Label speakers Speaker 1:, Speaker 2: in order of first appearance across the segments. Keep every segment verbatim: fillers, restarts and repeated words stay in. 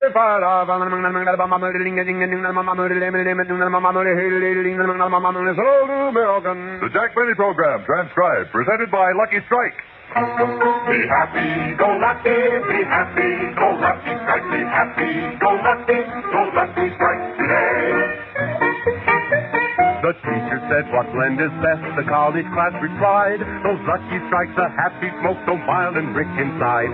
Speaker 1: The Jack Benny Program, transcribed, presented by Lucky Strike.
Speaker 2: Be happy, go lucky, be happy, go lucky strike, be happy, go lucky, go lucky strike today.
Speaker 3: The teacher said, what blend is best? The college class replied, those Lucky Strikes, a happy smoke, so mild and rich inside.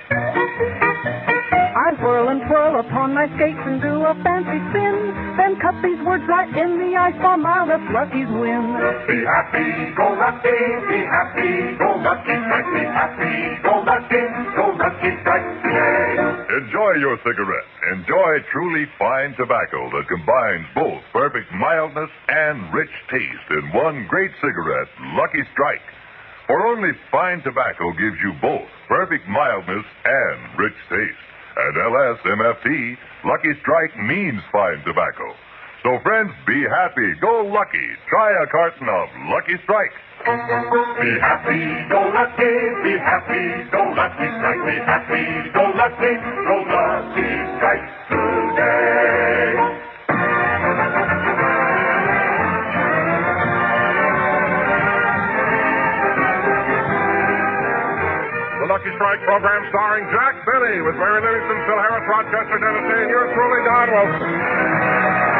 Speaker 4: I whirl and twirl upon my skates and do a fancy spin, then cut these words right in the ice for mild if Lucky's win.
Speaker 2: Be happy, go lucky, be happy, go lucky strike, be happy, go lucky, go lucky strike today.
Speaker 1: Enjoy your cigarette. Enjoy truly fine tobacco that combines both perfect mildness and rich taste in one great cigarette, Lucky Strike. For only fine tobacco gives you both perfect mildness and rich taste. At L S M F T, Lucky Strike means fine tobacco. So, friends, be happy, go lucky. Try a carton of Lucky Strike.
Speaker 2: Be happy, go lucky, be happy, go lucky strike, be happy, go lucky, go lucky strike today.
Speaker 5: The Lucky Strike program starring Jack Benny with Mary Livingston, Phil Harris, Rochester, Tennessee, and yours truly, Don Wilson.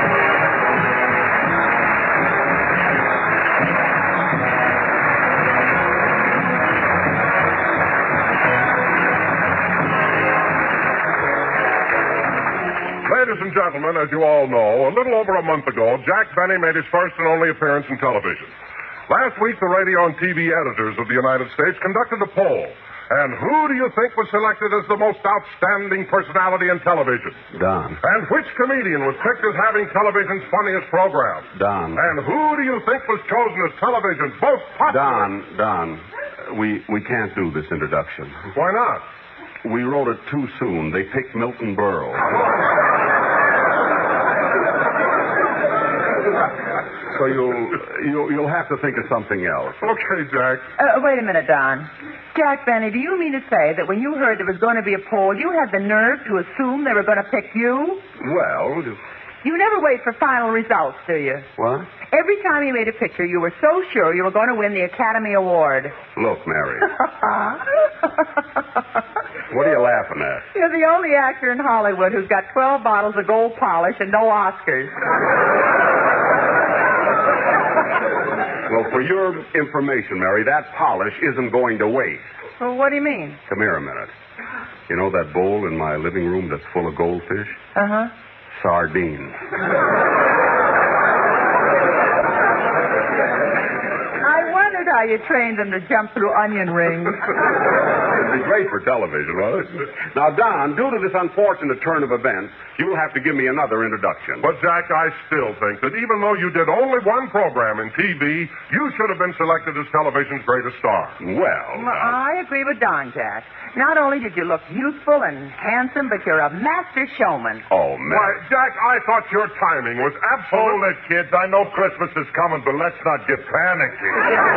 Speaker 5: Ladies and gentlemen, as you all know, a little over a month ago, Jack Benny made his first and only appearance in television. Last week, the radio and T V editors of the United States conducted a poll. And who do you think was selected as the most outstanding personality in television?
Speaker 3: Don.
Speaker 5: And which comedian was picked as having television's funniest program?
Speaker 3: Don.
Speaker 5: And who do you think was chosen as television's most popular?
Speaker 3: Don, Don, we, we can't do this introduction.
Speaker 5: Why not?
Speaker 3: We wrote it too soon. They picked Milton Berle. So you'll, you'll you'll have to think of something else.
Speaker 5: Okay, Jack.
Speaker 6: Uh, wait a minute, Don. Jack Benny, do you mean to say that when you heard there was going to be a poll, you had the nerve to assume they were going to pick you?
Speaker 3: Well,
Speaker 6: You never wait for final results, do you?
Speaker 3: what?
Speaker 6: Every time you made a picture, you were so sure you were going to win the Academy Award.
Speaker 3: Look, Mary, what are you laughing at?
Speaker 6: You're the only actor in Hollywood who's got twelve bottles of gold polish and no Oscars.
Speaker 3: Well, for your information, Mary, that polish isn't going to waste.
Speaker 6: Well, what do you mean?
Speaker 3: Come here a minute. You know that bowl in my living room that's full of goldfish?
Speaker 6: Uh-huh.
Speaker 3: Sardines.
Speaker 6: I wondered how you trained them to jump through onion rings.
Speaker 3: It'd be great for television, wouldn't it? Now, Don, due to this unfortunate turn of events, you'll have to give me another introduction.
Speaker 5: But, Jack, I still think that even though you did only one program in T V, you should have been selected as television's greatest star.
Speaker 3: Well,
Speaker 6: Well, I agree with Don, Jack. Not only did you look youthful and handsome, but you're a master showman.
Speaker 3: oh, man.
Speaker 5: Why, Jack, I thought your timing was absolute.
Speaker 1: Hold it, kids. I know Christmas is coming, but let's not get panicky.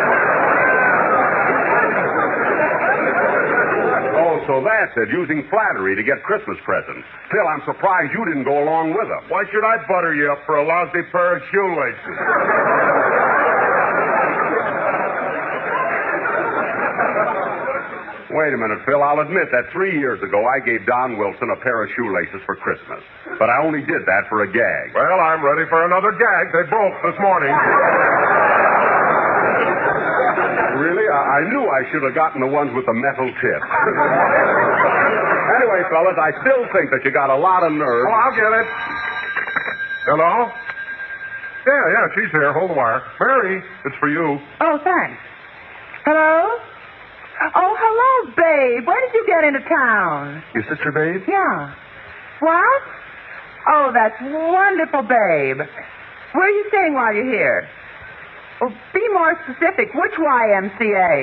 Speaker 3: Oh, so that's it, using flattery to get Christmas presents. Phil, I'm surprised you didn't go along with them.
Speaker 1: Why should I butter you up for a lousy pair of shoelaces?
Speaker 3: Wait a minute, Phil. I'll admit that three years ago I gave Don Wilson a pair of shoelaces for Christmas. But I only did that for a gag.
Speaker 5: Well, I'm ready for another gag. They broke this morning.
Speaker 3: Really? I, I knew I should have gotten the ones with the metal tip. Anyway, fellas, I still think that you got a lot of nerve.
Speaker 5: Oh, I'll get it. Hello? Yeah, yeah, she's here. Hold the wire. Mary, it's for you.
Speaker 6: Oh, thanks. Hello? Oh, hello, babe. When did you get into town?
Speaker 3: Your sister, babe?
Speaker 6: Yeah. What? Oh, that's wonderful, babe. Where are you staying while you're here? Well, be more specific. Which Y M C A?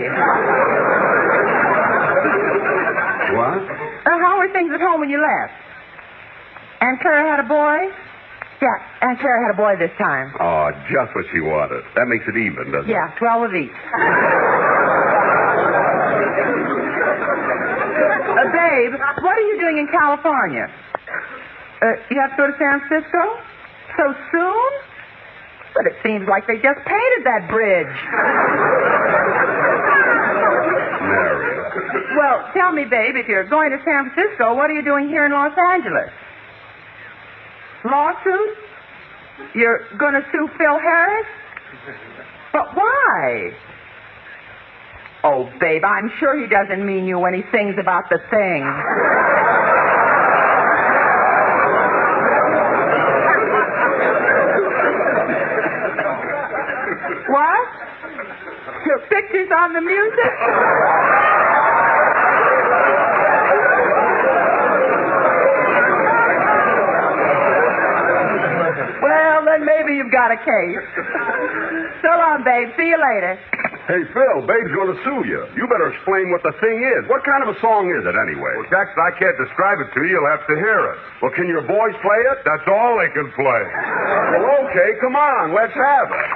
Speaker 3: What?
Speaker 6: Uh, how were things at home when you left? Aunt Clara had a boy? Yeah, Aunt Clara had a boy this time.
Speaker 3: Oh, just what she wanted. That makes it even, doesn't
Speaker 6: Yeah, twelve of each. Uh, babe, what are you doing in California? Uh, you have to go to San Francisco? So soon? But it seems like they just painted that bridge.
Speaker 3: Mary.
Speaker 6: Well, tell me, babe, if you're going to San Francisco, what are you doing here in Los Angeles? Lawsuit? You're going to sue Phil Harris? But why? Oh, babe, I'm sure he doesn't mean you when he sings about the thing. What? Your picture's on the music? Well, then maybe you've got a case. So long, babe. See you later.
Speaker 3: Hey, Phil, Babe's going to sue you. You better explain what the thing is. What kind of a song is it, anyway?
Speaker 5: Well, Jackson, I can't describe it to you. You'll have to hear it.
Speaker 3: Well, can your boys play it?
Speaker 5: That's all they can play.
Speaker 3: Well, okay, come on. Let's have it.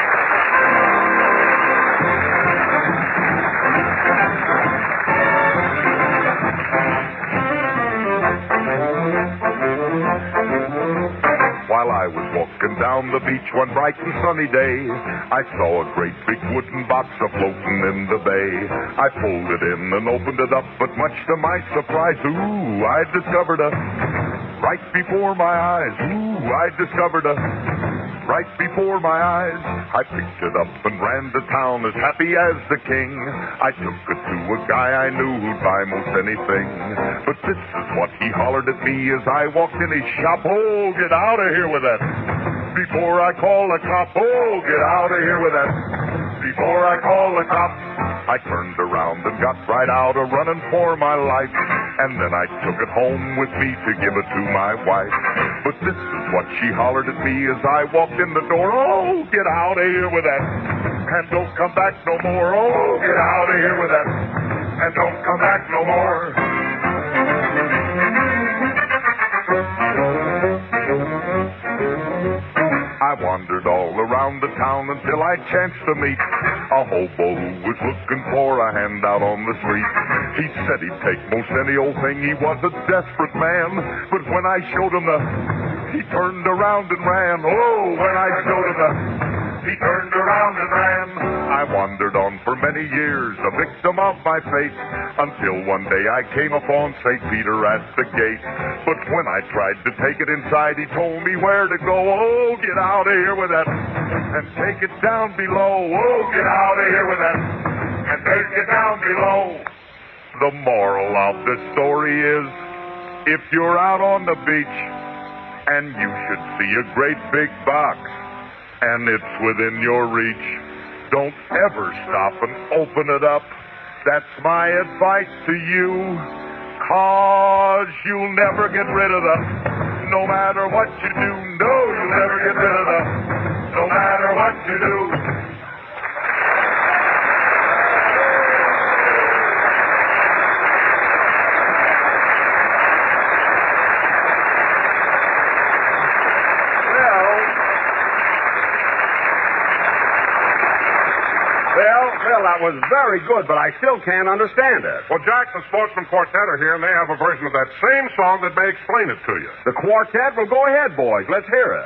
Speaker 1: While I was walking down the beach one bright and sunny day, I saw a great big wooden box a-floating in the bay. I pulled it in and opened it up, but much to my surprise, ooh, I discovered a... Right before my eyes, ooh, I discovered a... Right before my eyes, I picked it up and ran to town as happy as the king. I took it to a guy I knew who'd buy most anything. But this is what he hollered at me as I walked in his shop. Oh, get out of here with that. Before I call the cop. Oh, get out of here with that. Before I call the cop. I turned around and got right out a running for my life. And then I took it home with me to give it to my wife. But this is what she hollered at me as I walked in the door. Oh, get out of here with that. And don't come back no more. Oh, get out of here with that. And don't come back no more. I wandered all around the town until I chanced to meet a hobo who was looking for a handout on the street. He said he'd take most any old thing. He was a desperate man. But when I showed him the... He turned around and ran. Oh, when I showed him the... He turned around and ran. I wandered on for many years, a victim of my fate, until one day I came upon Saint Peter at the gate. But when I tried to take it inside, he told me where to go. Oh, get out of here with that, and take it down below. Oh, get out of here with that, and take it down below. The moral of the story is, if you're out on the beach, and you should see a great big box, and it's within your reach, don't ever stop and open it up. That's my advice to you, 'cause you'll never get rid of the, no matter what you do, no, you'll never get rid of the, no matter what you do.
Speaker 3: Well, that was very good, but I still can't understand it.
Speaker 5: Well, Jack, the Sportsman Quartet are here, and they have a version of that same song that may explain it to you.
Speaker 3: The quartet? Well, go ahead, boys. Let's hear it.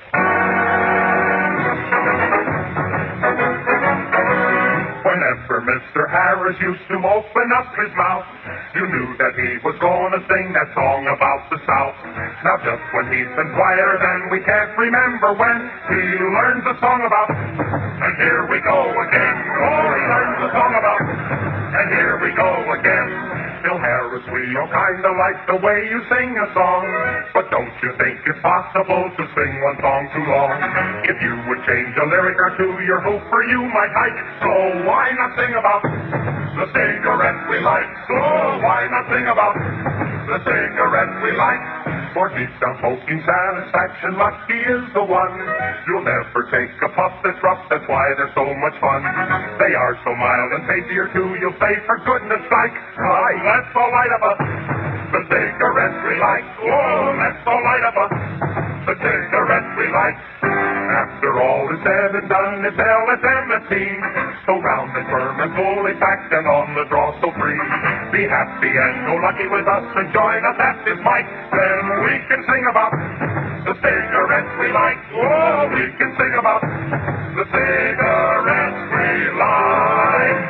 Speaker 2: Whenever Mister Harris used to open up his mouth, you knew that he was going to sing that song about the South. Now just when he's been quieter than we can't remember when, he learns a song about, and here we go again. Oh, he learns a song about, and here we go again. Phil Harris, we all kind of like the way you sing a song, but don't you think it's possible to sing one song too long? If you would change a lyric or two, your hooper you might hike. So why not sing about the cigarette we like? So why not sing about the cigarette we like? For deep down smoking satisfaction, Lucky is the one. You'll never take a puff that's rough, that's why they're so much fun. They are so mild and tastier too, you'll say, for goodness sake, right, let's all light up a, the cigarette we like. Oh, let's all light up a, the cigarette we like. after all is said and done, it's L S M F T. So round and firm and fully packed and on the draw so free. Be happy and go lucky with us and join us at this mic. Then we can sing about the cigarettes we like. Oh, we can sing about the cigarettes we like.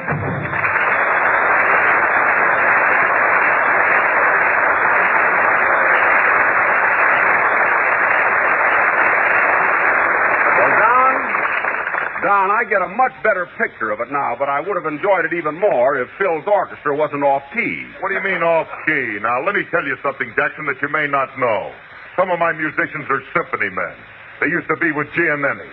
Speaker 3: Don, I get a much better picture of it now, but I would have enjoyed it even more if Phil's orchestra wasn't off key.
Speaker 1: What do you mean off key? Now, let me tell you something, Jackson, that you may not know. Some of my musicians are symphony men. They used to be with Giannini.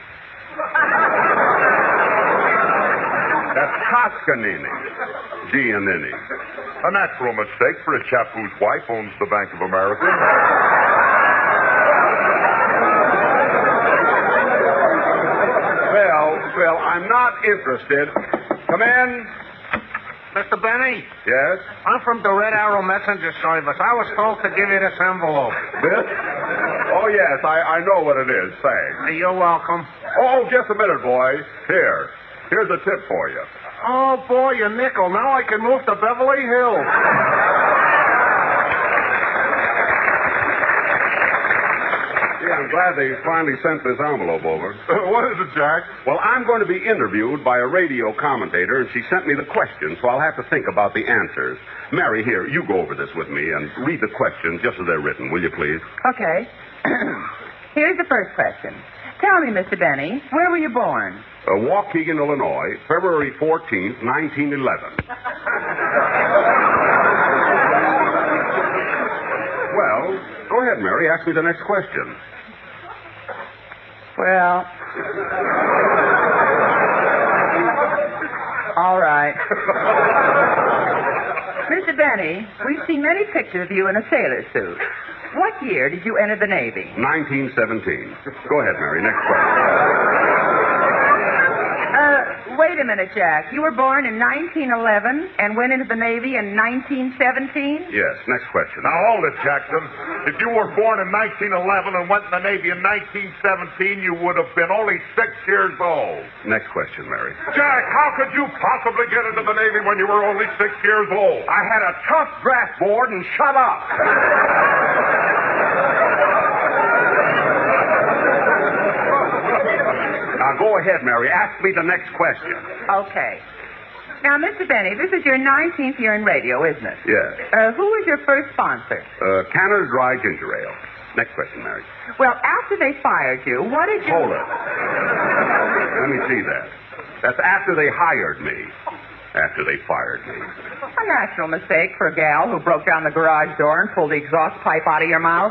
Speaker 3: That's Toscanini. Giannini.
Speaker 1: A natural mistake for a chap whose wife owns the Bank of America.
Speaker 3: Well, Phil, I'm not interested. Come in.
Speaker 7: Mister Benny?
Speaker 3: Yes?
Speaker 7: I'm from the Red Arrow Messenger Service. I was told to give you this envelope.
Speaker 3: This? Oh, yes, I, I know what it is. Thanks.
Speaker 7: You're welcome.
Speaker 3: Oh, just a minute, boy. Here. Here's a tip for you.
Speaker 7: Oh, boy, a nickel. Now I can move to Beverly Hills.
Speaker 3: Yeah, I'm glad they finally sent this envelope over.
Speaker 1: What is it, Jack?
Speaker 3: Well, I'm going to be interviewed by a radio commentator, and she sent me the questions, so I'll have to think about the answers. Mary, here, you go over this with me and read the questions just as they're written, will you please?
Speaker 6: Okay. Here's the first question. Tell me, Mister Benny, where were you born?
Speaker 3: Uh, Waukegan, Illinois, February fourteenth, nineteen eleven. Well, go ahead, Mary. Ask me the next question.
Speaker 6: Well, all right. Mister Benny, we've seen many pictures of you in a sailor suit. What year did you enter the Navy?
Speaker 3: nineteen seventeen. Go ahead, Mary. Next question.
Speaker 6: Uh, wait a minute, Jack. You were born in nineteen eleven and went into the Navy in nineteen seventeen?
Speaker 3: Yes, next question.
Speaker 1: Now, hold it, Jackson. If you were born in nineteen eleven and went in the Navy in nineteen seventeen, you would have been only six years old.
Speaker 3: Next question, Mary.
Speaker 1: Jack, how could you possibly get into the Navy when you were only six years old?
Speaker 3: I had a tough draft board and shut up. Now, go ahead, Mary. Ask me the next question.
Speaker 6: Okay. Now, Mister Benny, this is your nineteenth year in radio, isn't it?
Speaker 3: Yes.
Speaker 6: Uh, who was your first sponsor?
Speaker 3: Uh, Canner's Dry Ginger Ale. Next question, Mary.
Speaker 6: Well, after they fired you, what did you...
Speaker 3: Hold it. Let me see that. That's after they hired me. After they fired me.
Speaker 6: A natural mistake for a gal who broke down the garage door and pulled the exhaust pipe out of your mouth.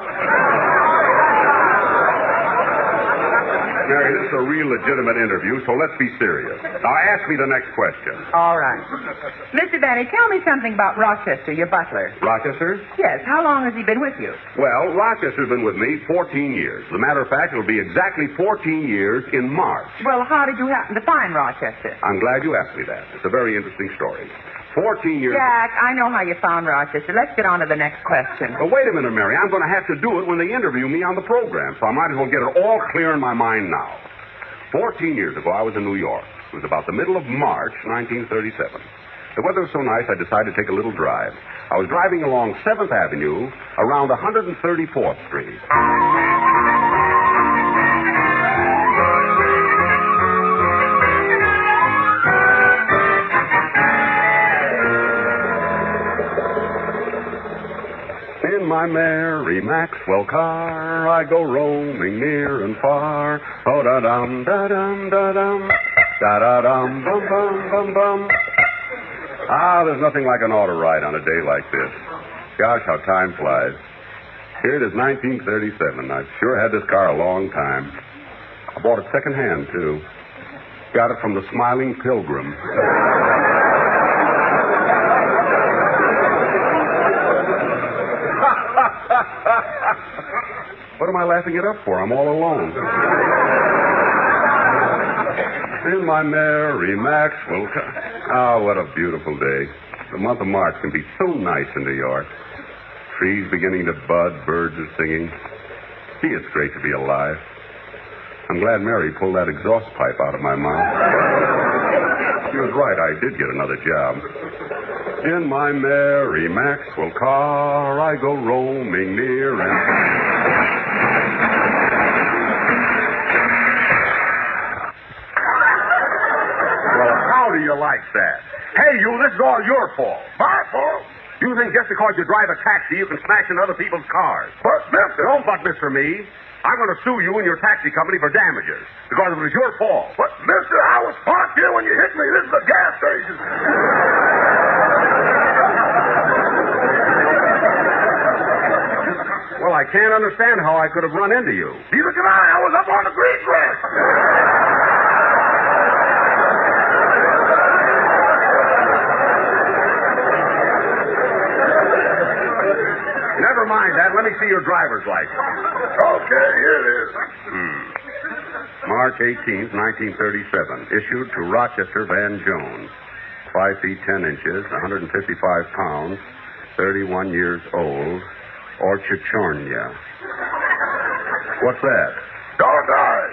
Speaker 3: Mary, this is a real legitimate interview, so let's be serious. Now, ask me the next question.
Speaker 6: All right. Mister Benny, tell me something about Rochester, your butler.
Speaker 3: Rochester?
Speaker 6: Yes, how long has he been with you?
Speaker 3: Well, Rochester's been with me fourteen years. As a matter of fact, it'll be exactly fourteen years in March.
Speaker 6: Well, how did you happen to find Rochester?
Speaker 3: I'm glad you asked me that. It's a very interesting story. Fourteen years...
Speaker 6: Jack, I know how you found Rochester. Let's get on to the next question.
Speaker 3: Well, wait a minute, Mary. I'm going to have to do it when they interview me on the program, so I might as well get it all clear in my mind now. Fourteen years ago, I was in New York. It was about the middle of March, nineteen thirty-seven. The weather was so nice, I decided to take a little drive. I was driving along seventh Avenue, around one hundred thirty-fourth Street. In my Mary Maxwell car, I go roaming near and far. Oh, da-dum, da-dum, da-dum, da-da-dum, bum, bum, bum, bum. Ah, there's nothing like an auto ride on a day like this. Gosh, how time flies. Here it is, nineteen thirty-seven. I've sure had this car a long time. I bought it secondhand, too. Got it from the Smiling Pilgrim. What am I laughing it up for? I'm all alone. In my Mary Maxwell car. Oh, what a beautiful day. The month of March can be so nice in New York. Trees beginning to bud, birds are singing. Gee, it's great to be alive. I'm glad Mary pulled that exhaust pipe out of my mouth. She was right. I did get another job. In my Mary Maxwell car, I go roaming near and... Well, how do you like that? Hey, you, this is all your fault.
Speaker 5: My fault?
Speaker 3: You think just because you drive a taxi, you can smash into other people's cars?
Speaker 5: But, mister...
Speaker 3: Don't but mister me. I'm going to sue you and your taxi company for damages because it was your fault.
Speaker 5: But, mister, I was parked here when you hit me. This is a gas station.
Speaker 3: Well, I can't understand how I could have run into you.
Speaker 5: Neither can I. I was up on the green grass.
Speaker 3: Never mind that. Let me see your driver's license.
Speaker 5: Okay, here it is.
Speaker 3: Hmm. March eighteenth, nineteen thirty-seven. Issued to Rochester Van Jones. Five feet ten inches, one hundred fifty-five pounds, thirty-one years old, Orchachornia. What's that?
Speaker 5: Don't die.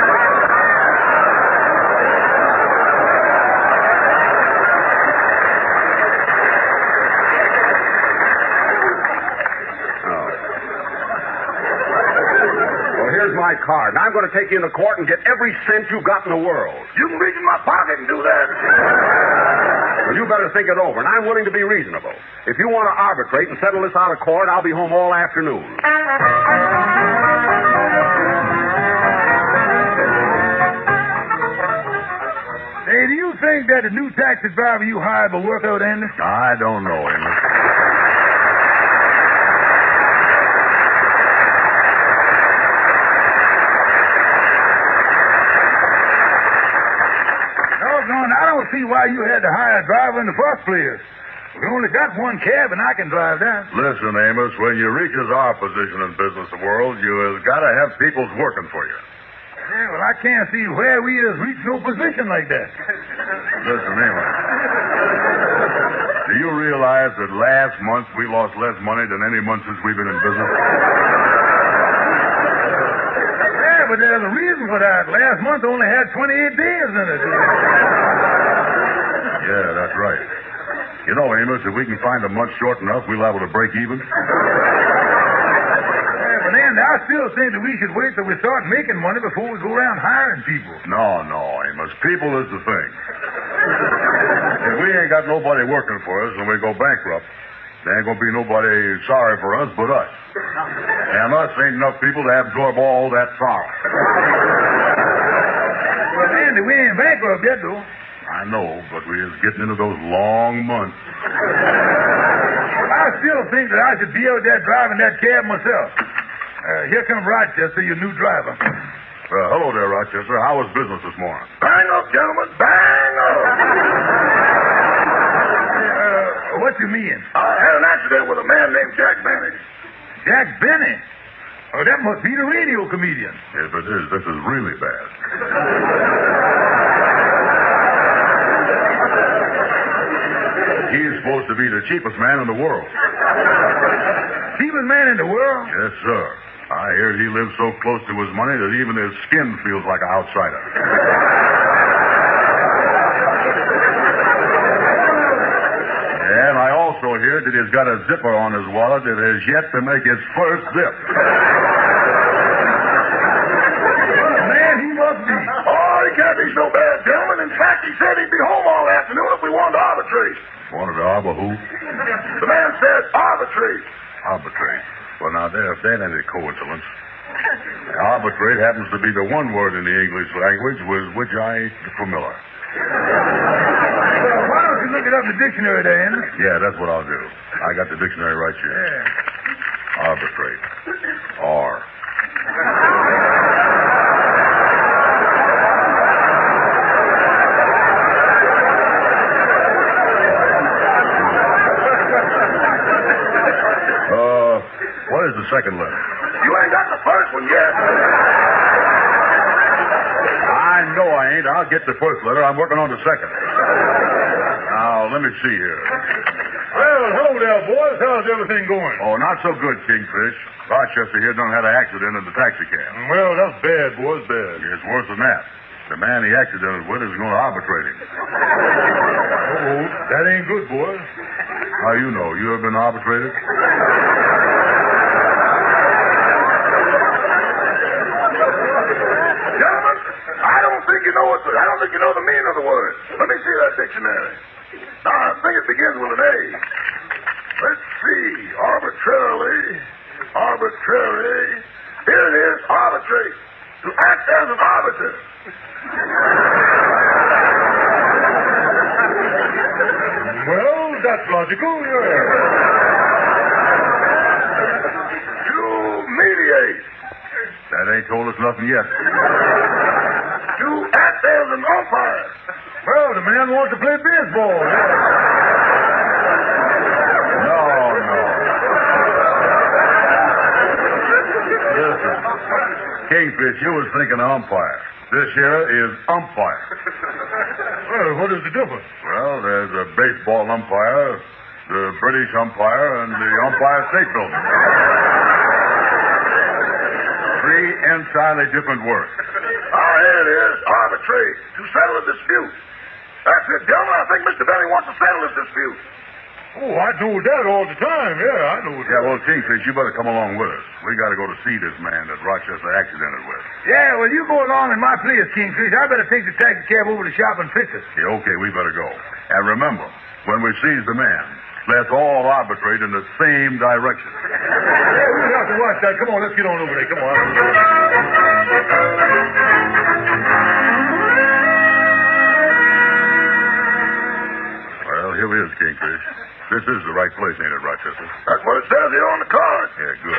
Speaker 3: My card. Now I'm going to take you into court and get every cent you got in the world.
Speaker 5: You can reach in my pocket and do that.
Speaker 3: Well, you better think it over, and I'm willing to be reasonable. If you want to arbitrate and settle this out of court, I'll be home all afternoon.
Speaker 5: Hey, do you think that the new taxi driver you hired will work out, Andy?
Speaker 3: I don't know, Amos.
Speaker 5: I don't see why you had to hire a driver in the first place. We only got one cab, and I can drive that.
Speaker 1: Listen, Amos, when you reaches our position in business world, you has got to have people's working for you.
Speaker 5: Yeah, well, I can't see where we has reached no position like that.
Speaker 1: Listen, Amos. Do you realize that last month we lost less money than any month since we've been in business?
Speaker 5: Yeah, but there's a reason for that. Last month only had twenty-eight days in it.
Speaker 1: Yeah, that's right. You know, Amos, if we can find a month short enough, we'll be able to break even.
Speaker 5: Yeah, but Andy, I still think that we should wait till we start making money before we go around hiring people.
Speaker 1: No, no, Amos. People is the thing. If we ain't got nobody working for us when we go bankrupt, there ain't gonna be nobody sorry for us but us. And us ain't enough people to absorb all that sorrow.
Speaker 5: Well, Andy, we ain't bankrupt yet, though.
Speaker 1: I know, but we is getting into those long months.
Speaker 5: I still think that I should be out there driving that cab myself. Uh, here comes Rochester, your new driver.
Speaker 1: Uh, hello there, Rochester. How was business this morning?
Speaker 5: Bang up, gentlemen. Bang up. uh, what you mean? I had an accident with a man named Jack Benny. Jack Benny? Oh, that must be the radio comedian.
Speaker 1: If it is, this is really bad. He's supposed to be the cheapest man in the world.
Speaker 5: Cheapest man in the world?
Speaker 1: Yes, sir. I hear he lives so close to his money that even his skin feels like an outsider. And I also hear that he's got a zipper on his wallet that has yet to make its first zip.
Speaker 5: Man, he must be.
Speaker 2: Oh, he can't be so bad, gentlemen. In fact, he said he'd be home all afternoon if we wanted to arbitrate.
Speaker 1: Wanted to arbor who?
Speaker 2: The man said arbitrate.
Speaker 1: Arbitrate. Well, now, there, if that ain't a coincidence. Arbitrate happens to be the one word in the English language with which I ain't familiar.
Speaker 5: Well, why don't you look it up in the dictionary there, Andy?
Speaker 1: Yeah, that's what I'll do. I got the dictionary right here.
Speaker 5: Yeah.
Speaker 1: Arbitrate. R. Uh, what is the second letter?
Speaker 2: You ain't got the first one yet.
Speaker 1: I know I ain't. I'll get the first letter. I'm working on the second. Now, let me see here.
Speaker 2: Well,
Speaker 5: Well, hello there, boys. How's everything going?
Speaker 1: Oh, not so good, Kingfish. Rochester here done had an accident in the taxi cab.
Speaker 5: Well, that's bad, boys, bad.
Speaker 1: It's worse than that. The man he accidented with is going to arbitrate him.
Speaker 5: Oh, that ain't good, boys.
Speaker 1: How you know? You ever been arbitrated?
Speaker 2: Gentlemen, I don't think you know what the, I don't think you know the meaning of the word. Let me see that dictionary. Now, I think it begins with an A. Let's see. Arbitrarily. Arbitrary. Here it is. Arbitrate. To act as an arbiter.
Speaker 5: Well, that's logical, yeah.
Speaker 2: To mediate.
Speaker 1: That ain't told us nothing yet.
Speaker 2: To act as an umpire.
Speaker 5: Well, the man wants to play baseball. Yeah.
Speaker 1: No, no. Listen, Kingfish, you was thinking of umpire. This here is umpire.
Speaker 5: Well, what is the difference?
Speaker 1: Well, there's a baseball umpire, the British umpire, and the Umpire State Building. Three entirely different words.
Speaker 2: Ah, here it is. Arbitrate. To settle a dispute. That's it, gentlemen. I think Mister Benny wants to settle this dispute.
Speaker 5: Oh, I know that all the time. Yeah, I know that.
Speaker 1: Yeah, well, Kingfish, you better come along with us. We got to go to see this man that Rochester accidented with.
Speaker 7: Yeah, well, you go along in my place, Kingfish. I better take the taxi cab over to the shop and fix it.
Speaker 1: Yeah, okay, we better go. And remember, when we seize the man, let's all arbitrate in the same direction.
Speaker 5: Yeah, we'll have to watch that. Come on, let's get on over there. Come on.
Speaker 1: Well, here we is, Kingfish. This is the right place, ain't it, Rochester?
Speaker 2: That's what it says here on the card.
Speaker 1: Yeah, good.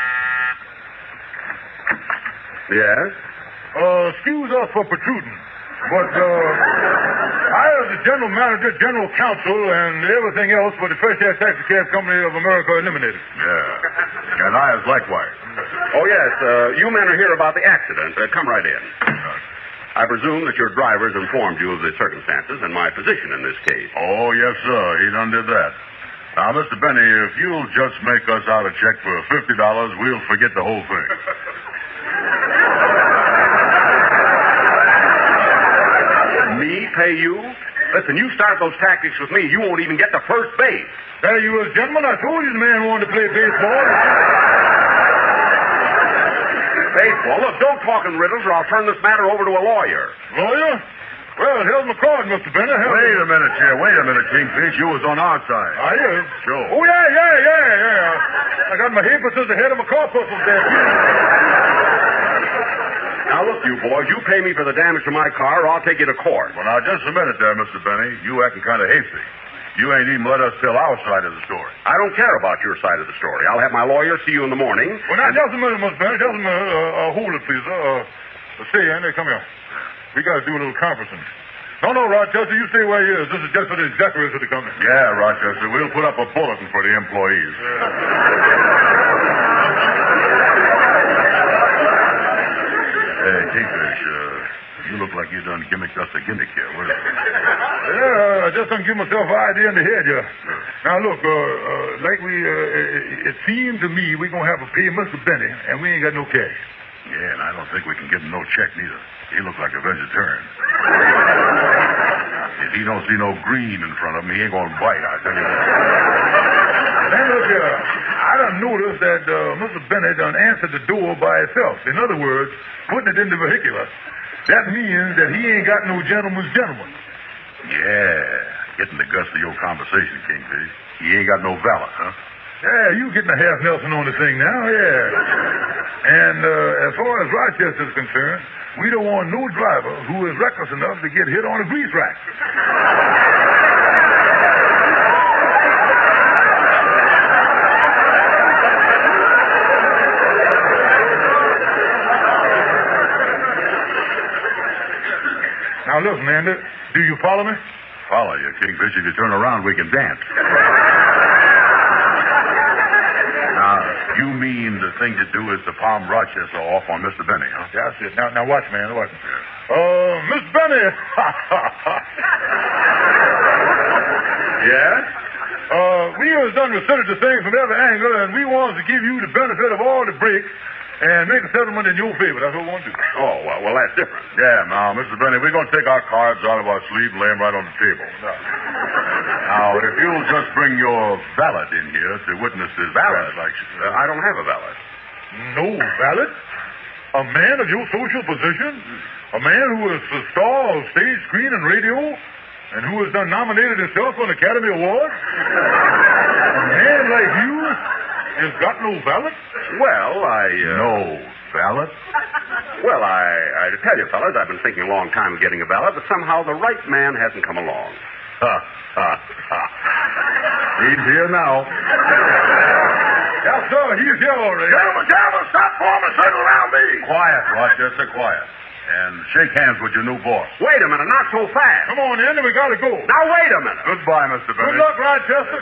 Speaker 3: Yes?
Speaker 5: Uh, excuse us for protruding, but, uh, I, as the general manager, general counsel, and everything else for the Fresh Air Taxi Cab Company of America Eliminated.
Speaker 1: Yeah. And I as likewise.
Speaker 3: Oh, yes. Uh, you men are here about the accident. Uh, come right in. I presume that your drivers informed you of the circumstances and my position in this case.
Speaker 1: Oh, yes, sir. He done did that. Now, Mister Benny, if you'll just make us out a check for fifty dollars, we'll forget the whole thing.
Speaker 3: Me pay you? Listen, you start those tactics with me, you won't even get to first base.
Speaker 5: There you is, gentlemen. I told you the man wanted to play baseball.
Speaker 3: Baseball? Look, don't talk in riddles or I'll turn this matter over to a lawyer.
Speaker 5: Lawyer? Well, hell's McCord, Mister Benner. Hell...
Speaker 1: Wait a minute, here. Wait a minute, Kingfish. You was on our side.
Speaker 5: I is?
Speaker 1: Sure.
Speaker 5: Oh, yeah, yeah, yeah, yeah. I got my papers at the head of my corpuscles there.
Speaker 3: Now, look, you boys, you pay me for the damage to my car or I'll take you to court.
Speaker 1: Well, now, just a minute there, Mister Benny. You acting kind of hasty. You ain't even let us tell our side of the story.
Speaker 3: I don't care about your side of the story. I'll have my lawyer see you in the morning.
Speaker 5: Well, now, just a minute, Mister Benny. Just a minute. Uh, uh, hold it, please. Uh, uh, stay, Andy. Come here. We got to do a little conferencing. No, no, Rochester, you stay where you is. This is just for the executives of the company.
Speaker 1: Yeah, Rochester. We'll put up a bulletin for the employees. Hey, Kingfish, uh, you look like you done gimmicked us a gimmick here. What is it?
Speaker 5: Yeah, I just done give myself an idea in the head here. Now, look, uh, uh, like we, uh, it, it seemed to me we're going to have to pay Mister Benny, and we ain't got no cash.
Speaker 1: Yeah, and I don't think we can give him no check, neither. He looks like a vegetarian. If he don't see no green in front of him, he ain't going to bite, I tell you that.
Speaker 5: Now, look here. I done noticed that uh, Mister Benny done answered the door by himself. In other words, putting it in the vehicular. That means that he ain't got no gentleman's gentleman.
Speaker 1: Yeah, getting the guts of your conversation, Kingfish. He ain't got no valor, huh?
Speaker 5: Yeah, you getting a half Nelson on the thing now, yeah. And uh, as far as Rochester's concerned, we don't want no driver who is reckless enough to get hit on a grease rack. Now, look, man, do you follow me?
Speaker 1: Follow you, Kingfish. If you turn around, we can dance. Now, you mean the thing to do is to palm Rochester off on Mister Benny, huh?
Speaker 5: That's it. Now, now watch, man, watch. Uh, Miss Benny.
Speaker 3: Yes?
Speaker 7: Uh, we has done considered the thing from every angle, and we want to give you the benefit of all the breaks and make a settlement in your favor. That's what we want to do.
Speaker 3: Oh, well, well, that's different.
Speaker 5: Yeah, now, Mister Benny, we're going to take our cards out of our sleeve and lay them right on the table.
Speaker 7: No.
Speaker 5: Now, if you'll just bring your valet in here to witness this
Speaker 3: Valet?
Speaker 5: transaction.
Speaker 3: Uh, I don't have a valet.
Speaker 7: No valet? A man of your social position? A man who is the star of stage, screen, and radio? And who has done nominated himself for an Academy Award? A man like you has got no valet?
Speaker 3: Well, I... Uh...
Speaker 5: No valet?
Speaker 3: Well, I, I tell you, fellas, I've been thinking a long time of getting a valet, but somehow the right man hasn't come along.
Speaker 5: Ha, ha, ha. He's here now.
Speaker 7: Yes, sir, he's here already.
Speaker 2: Gentlemen, gentlemen, stop forming a circle around me.
Speaker 5: Quiet, Rochester, quiet. And shake hands with your new boss.
Speaker 3: Wait a minute, not so fast.
Speaker 7: Come on in, and we gotta go.
Speaker 3: Now, wait a minute.
Speaker 5: Goodbye, Mister Benny.
Speaker 7: Good luck, Rochester.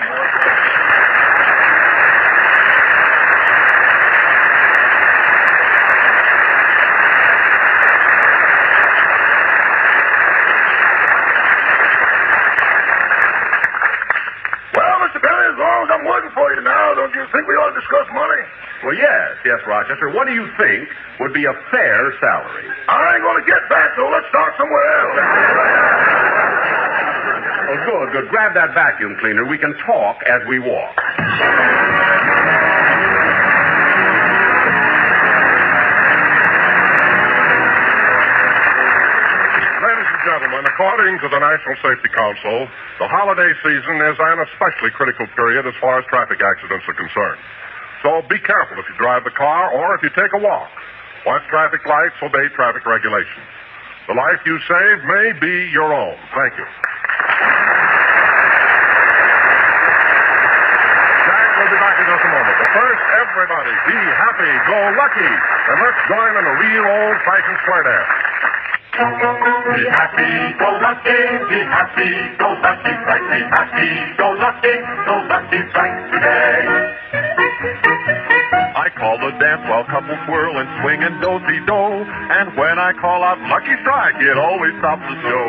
Speaker 2: Well, Mister Benny, as long as I'm working for you now, don't you think we ought to discuss money?
Speaker 3: Well, yes, yes, Rochester. What do you think would be a fair salary?
Speaker 2: I ain't going to get back, so let's start somewhere else.
Speaker 3: Oh, good, good. Grab that vacuum cleaner. We can talk as we walk.
Speaker 5: Ladies and gentlemen, according to the National Safety Council, the holiday season is an especially critical period as far as traffic accidents are concerned. So be careful if you drive the car or if you take a walk. Watch traffic lights, obey traffic regulations. The life you save may be your own. Thank you. Jack will be back in just a moment. But first, everybody, be happy, go lucky, and let's join in a real old-fashioned square dance.
Speaker 2: Be happy, go lucky, be happy, go lucky, strike, be happy, go lucky, go lucky, strike today.
Speaker 1: I call the dance while couples swirl and swing and do-si-do. And when I call out Lucky Strike, it always stops the show.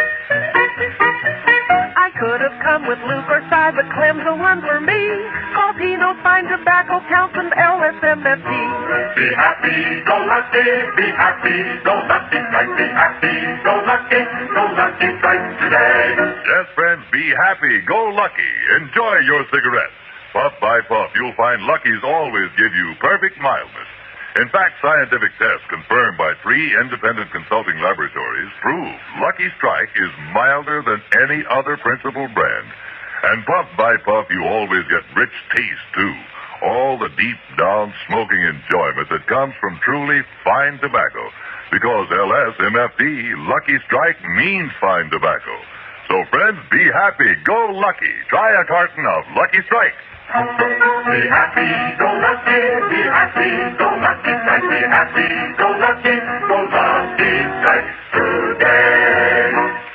Speaker 4: I could have come with Luke or Cy, but Clem's the one for me. Cause he knows fine tobacco counts and L S M F T.
Speaker 2: Be happy, go lucky, be happy, go lucky, strike, be happy, go lucky, go lucky, strike today.
Speaker 1: Yes, friends, be happy, go lucky. Enjoy your cigarettes. Puff by puff, you'll find Lucky's always give you perfect mildness. In fact, scientific tests confirmed by three independent consulting laboratories prove Lucky Strike is milder than any other principal brand. And puff by puff, you always get rich taste, too. All the deep down smoking enjoyment that comes from truly fine tobacco. Because L S M F T, Lucky Strike, means fine tobacco. So, friends, be happy, go lucky. Try a carton of Lucky Strike.
Speaker 2: Be happy, go lucky, be happy, go lucky, strike, be happy, go lucky, go lucky, strike today.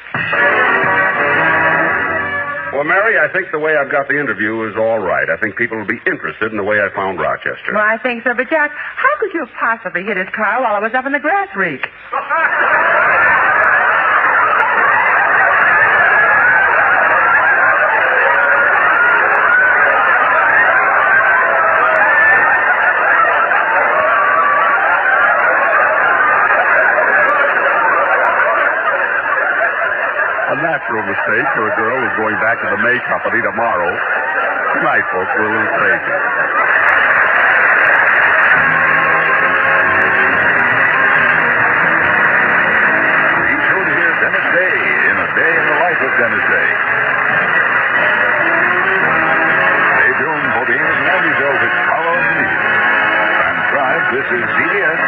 Speaker 3: Well, Mary, I think the way I've got the interview is all right. I think people will be interested in the way I found Rochester.
Speaker 6: Well, I think so, but Jack, how could you have possibly hit his car while I was up in the grass reek?
Speaker 3: A natural mistake for a girl who's going back to the May Company tomorrow. Tonight, folks, we're a little crazy.
Speaker 1: Be sure to hear Dennis Day in A Day in the Life of Dennis Day. Stay tuned for the English Morning Show's It's Follow Me. Transcribed, this is C B S